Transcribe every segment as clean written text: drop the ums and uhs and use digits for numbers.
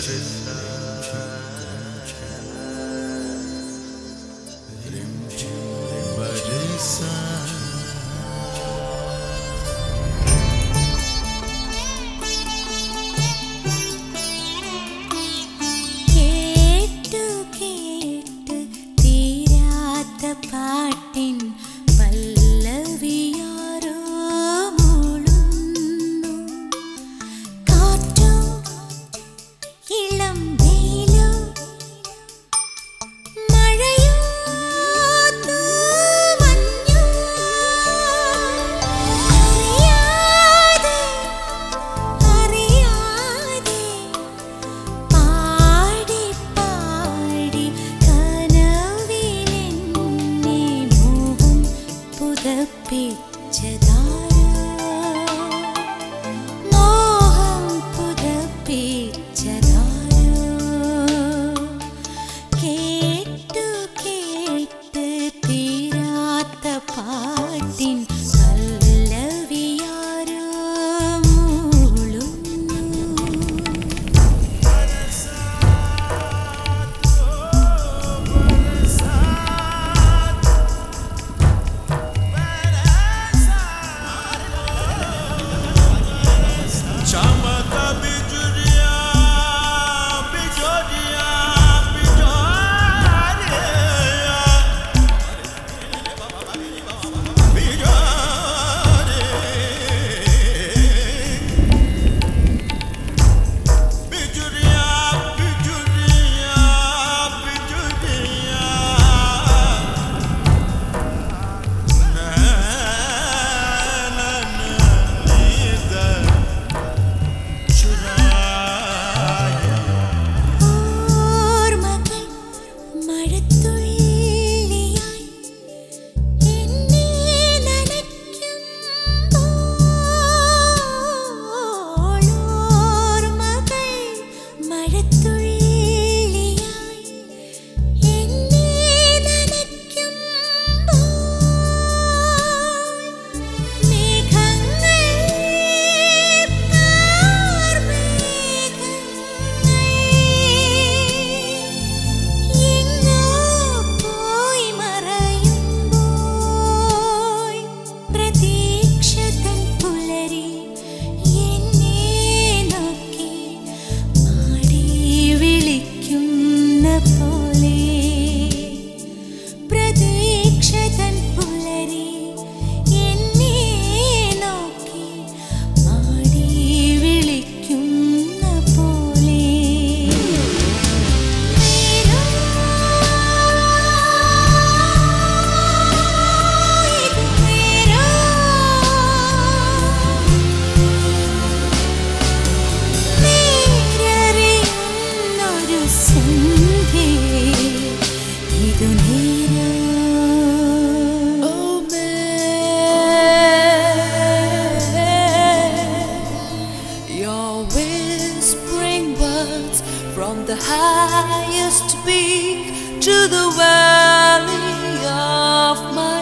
പാട്ടിൻ പല്ലവിയാരോ മൂളുന്നു. കാറ്റോ ഇളം വെയിലോ മഴയോ തൂമഞ്ഞോ അറിയാതെ അറിയാതെ പാടി പാടി കനവിലെന്നെ മോഹം പുതപ്പിച്ചതാരോ മോഹം പുതപ്പിച്ചതാരോ കേട്ടു കേട്ട് തീരാത്ത പാട്ടിൻ പല്ലവിയാരോ മൂളുന്നു. Chamata bijuria, bijoria, bijoria, bijuria, bijuria, bijuria, na na na ida. ഓർമ്മകൾ മഴത്തുള്ളിയായി എന്നെ നനയ്ക്കുമ്പോൾ ഓർമ്മകൾ മഴത്തുള്ളിയായി എന്നെ നനയ്ക്കുമ്പോൾ മേഘങ്ങൾ എങ്ങോ പോയി മറയുമ്പോൾ പ്രതീക്ഷ തൻ പുലരി എന്നെ നോക്കി മാടി വിളിക്കുന്ന പോലെ പ്രതീക്ഷ തൻ പുലരി എന്നെ നോക്കി മാടി വിളിക്കുന്ന പോലെ നേരറിയുന്നൊരു സന്ധ്യേ ഇതു നേരം. Oh man, you're whispering words from the highest peak to the valley of my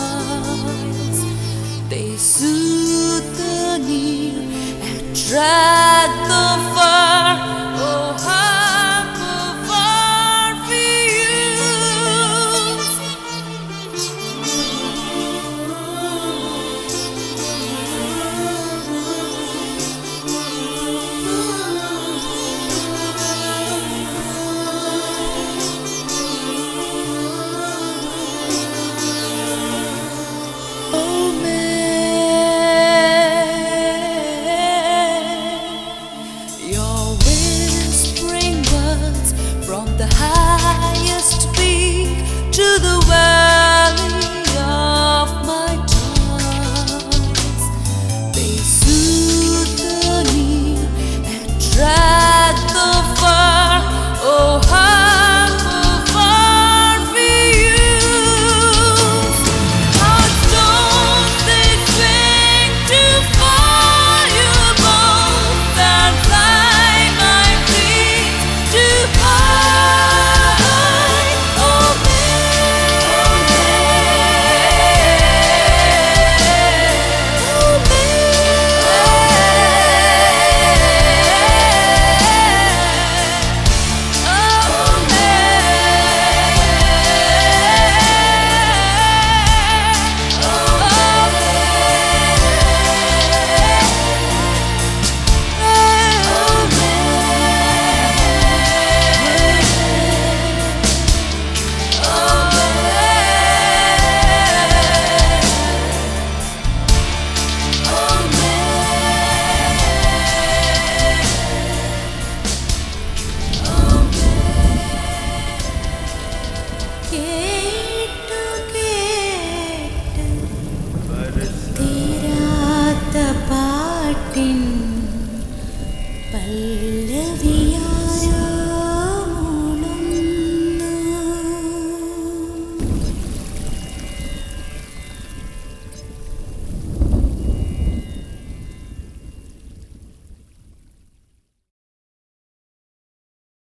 thoughts. They soothe the near and dry